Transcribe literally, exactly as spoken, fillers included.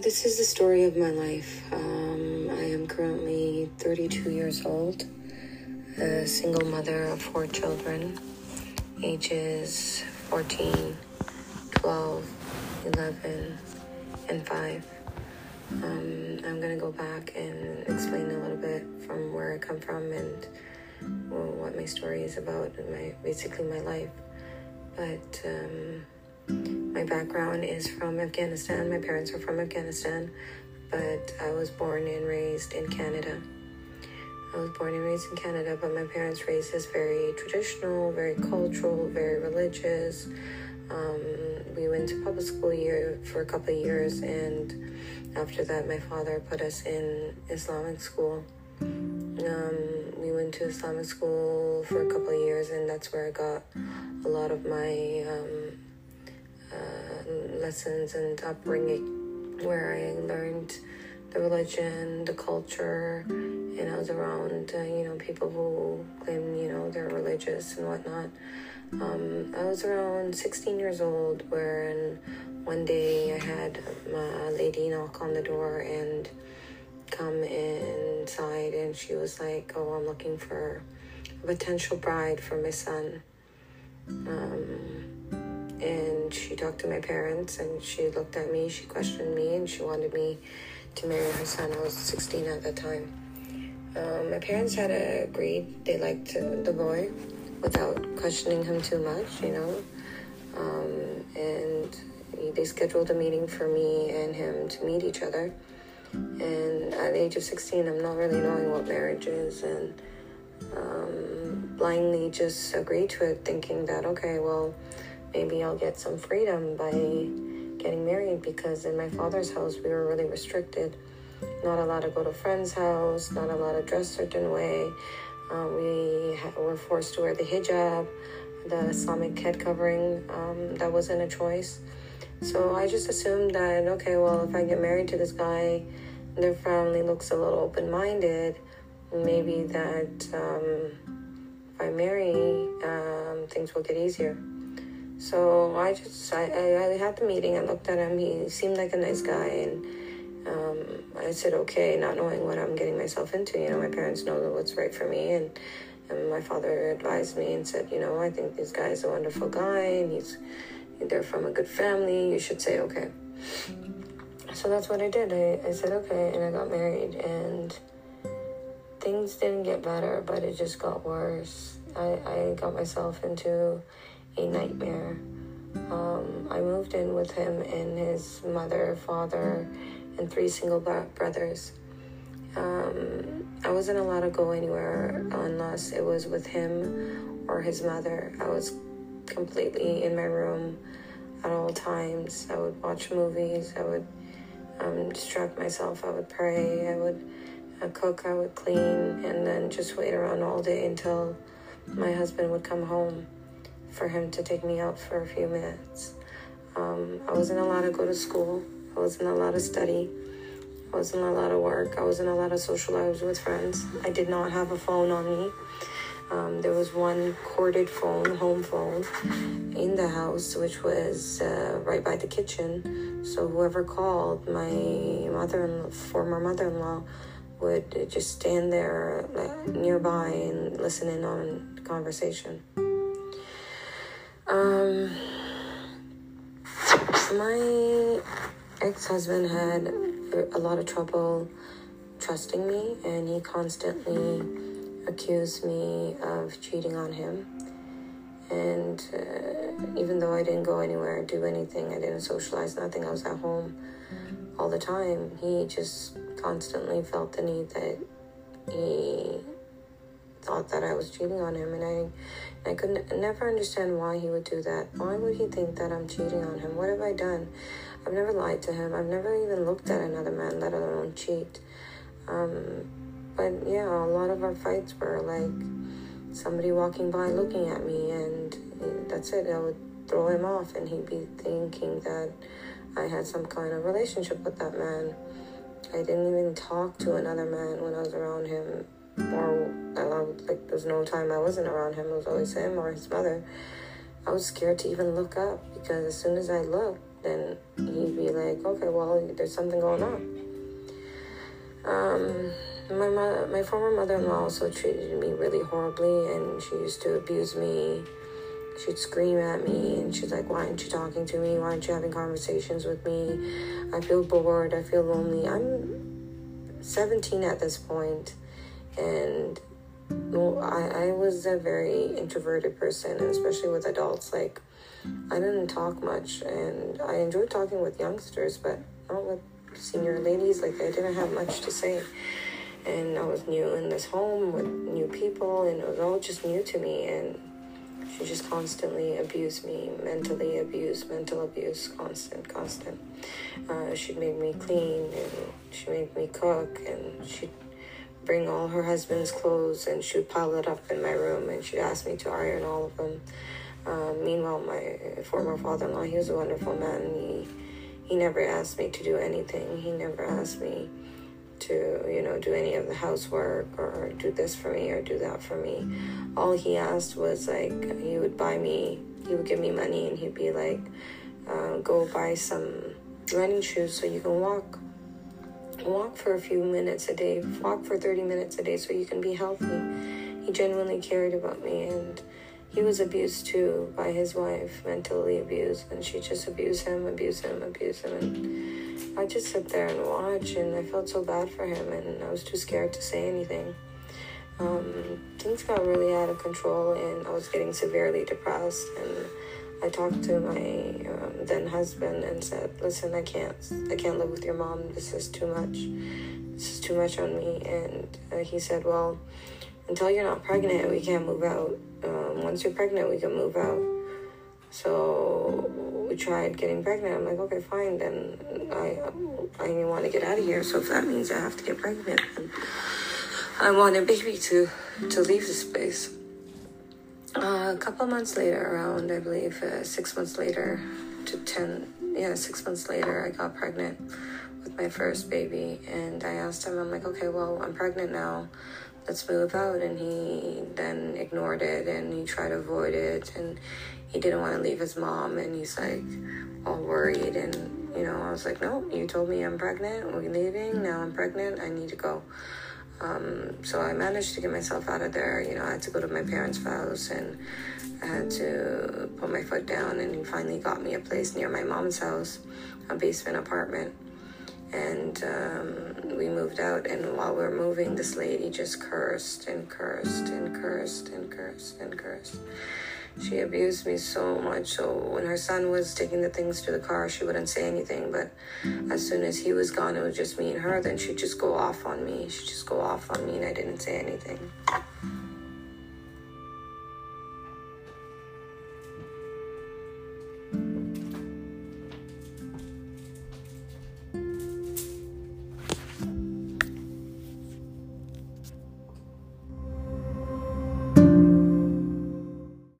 this is the story of my life. Um, I am currently thirty-two years old, a single mother of four children, ages fourteen, twelve, eleven, and five. Um, I'm going to go back and explain a little bit from where I come from and well, what my story is about and my basically my life. But um, my background is from Afghanistan. My parents are from Afghanistan, but I was born and raised in Canada. I was born and raised in Canada, but my parents raised us very traditional, very cultural, very religious. Um, we went to public school year for a couple of years, and after that, my father put us in Islamic school. Um, we went to Islamic school for a couple of years, and that's where I got a lot of my um, uh, lessons and upbringing, where I learned the religion, the culture, and I was around, uh, you know, people who claim, you know, they're religious and whatnot. Um, I was around sixteen years old when one day I had a lady knock on the door and come inside, and she was like, oh, I'm looking for a potential bride for my son. Um, and she talked to my parents, and she looked at me, she questioned me, and she wanted me to marry her son. I was sixteen at that time. Um, my parents had agreed. They liked uh, the boy without questioning him too much, you know. Um, and they scheduled a meeting for me and him to meet each other. And at the age of sixteen, I'm not really knowing what marriage is, and um, blindly just agreed to it, thinking that, okay, well, maybe I'll get some freedom by getting married, because in my father's house, we were really restricted. Not allowed to go to a friend's house, not allowed to dress a certain way. Uh, we ha- were forced to wear the hijab, the Islamic head covering. Um, that wasn't a choice. So I just assumed that, okay, well, if I get married to this guy, their family looks a little open-minded, maybe that um, if I marry, um, things will get easier. So I just, I, I, I had the meeting, I looked at him, he seemed like a nice guy, and um, I said, okay, not knowing what I'm getting myself into. You know, my parents know what's right for me, and, and my father advised me and said, you know, I think this guy's a wonderful guy, and he's they're from a good family, you should say okay. So that's what I did. I, I said okay, and I got married, and things didn't get better, but it just got worse. I, I got myself into a nightmare. Um, I moved in with him and his mother, father, and three single brothers. Um, I wasn't allowed to go anywhere unless it was with him or his mother. I was completely in my room at all times. I would watch movies, I would um, distract myself, I would pray, I would uh, cook, I would clean, and then just wait around all day until my husband would come home for him to take me out for a few minutes. Um, I wasn't allowed to go to school, I wasn't allowed to study, I wasn't allowed to work, I wasn't allowed to socialize with friends. I did not have a phone on me. Um, there was one corded phone, home phone, in the house, which was uh, right by the kitchen. So whoever called, my mother-in-law, former mother-in-law, would just stand there uh, nearby and listen in on the conversation. Um, my ex-husband had a lot of trouble trusting me, and he constantly accused me of cheating on him. And uh, even though I didn't go anywhere, do anything, I didn't socialize, nothing, I was at home all the time, he just constantly felt the need that he thought that I was cheating on him. And I, I couldn't never understand why he would do that. Why would he think that I'm cheating on him? What have I done? I've never lied to him. I've never even looked at another man, let alone cheat. Um, but yeah, a lot of our fights were like somebody walking by looking at me, and that's it. I would throw him off, and he'd be thinking that I had some kind of relationship with that man. I didn't even talk to another man when I was around him, or I would, like, there's no time I wasn't around him. It was always him or his mother. I was scared to even look up, because as soon as I looked, then he'd be like, okay, well, there's something going on. Um, my mo- my former mother-in-law also treated me really horribly, and she used to abuse me. She'd scream at me, and she's like, why aren't you talking to me? Why aren't you having conversations with me? I feel bored. I feel lonely. I'm seventeen at this point, and well, I, I was a very introverted person, and especially with adults. Like, I didn't talk much, and I enjoyed talking with youngsters, but not with senior ladies. Like, I didn't have much to say. And I was new in this home with new people, and it was all just new to me, and she just constantly abused me, mentally abused, mental abuse, constant, constant. Uh, she'd make me clean, and she'd make me cook, and she'd bring all her husband's clothes, and she'd pile it up in my room, and she'd ask me to iron all of them. Uh, meanwhile, my former father-in-law, he was a wonderful man. He, he never asked me to do anything. He never asked me to, you know, do any of the housework or do this for me or do that for me. All he asked was, like, he would buy me, he would give me money, and he'd be like, uh, go buy some running shoes so you can walk. Walk for a few minutes a day. Walk for thirty minutes a day so you can be healthy. He genuinely cared about me, and he was abused too by his wife, mentally abused, and she just abused him, abused him, abused him, and I just sit there and watch, and I felt so bad for him, and I was too scared to say anything. Um, things got really out of control, and I was getting severely depressed, and I talked to my um, then husband and said, listen, I can't, I can't live with your mom. This is too much. This is too much on me. And uh, he said, well, until you're not pregnant, we can't move out. Um, once you're pregnant, we can move out. So we tried getting pregnant. I'm like, okay, fine. Then I, I want to get out of here. So if that means I have to get pregnant, then I want a baby to, to leave this place. Uh, a couple months later, around, I believe, uh, six months later to ten, yeah, six months later, I got pregnant with my first baby. And I asked him, I'm like, okay, well, I'm pregnant now. Let's move out. And he then ignored it, and he tried to avoid it, and he didn't want to leave his mom, and he's like all worried. And, you know, I was like, no, you told me I'm pregnant. We're leaving. Now I'm pregnant. I need to go. Um, so I managed to get myself out of there. You know, I had to go to my parents' house, and I had to put my foot down, and he finally got me a place near my mom's house, a basement apartment. And um, we moved out, and while we were moving, this lady just cursed and cursed and cursed and cursed and cursed. She abused me so much. So when her son was taking the things to the car, she wouldn't say anything. But as soon as he was gone, it was just me and her. Then she'd just go off on me. She'd just go off on me, and I didn't say anything.